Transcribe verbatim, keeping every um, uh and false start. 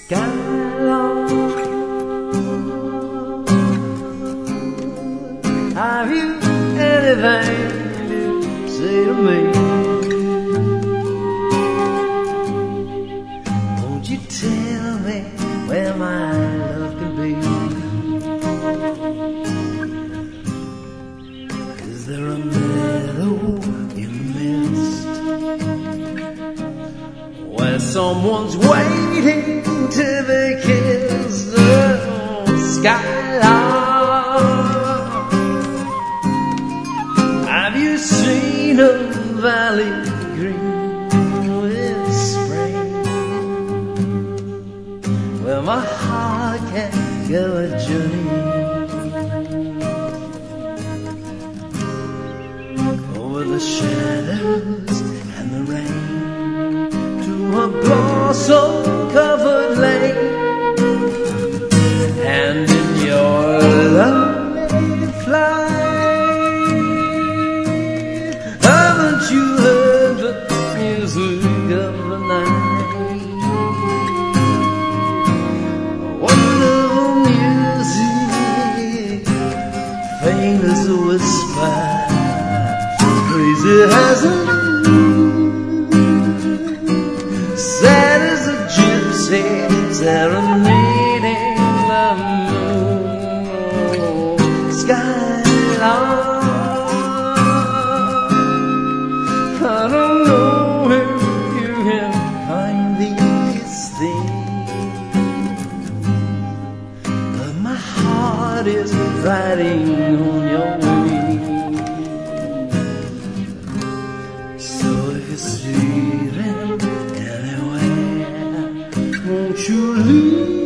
Skylark, have you anything to say to me? Won't you tell me where my love can be? Is there a meadow in the mist where someone's waiting till they kiss the skylark? Have you seen a valley green with spring, where my heart can go a journey over the shadows and the rain to a blossom-covered lake? And in your lovely flight, haven't you heard the music of the night? Wonderful music, faint as a whisper, crazy as a sad as a gypsy serenading the moon. Skylark, I don't know if you can find these things, but my heart is riding on your wings. So if you see them, won't you leave?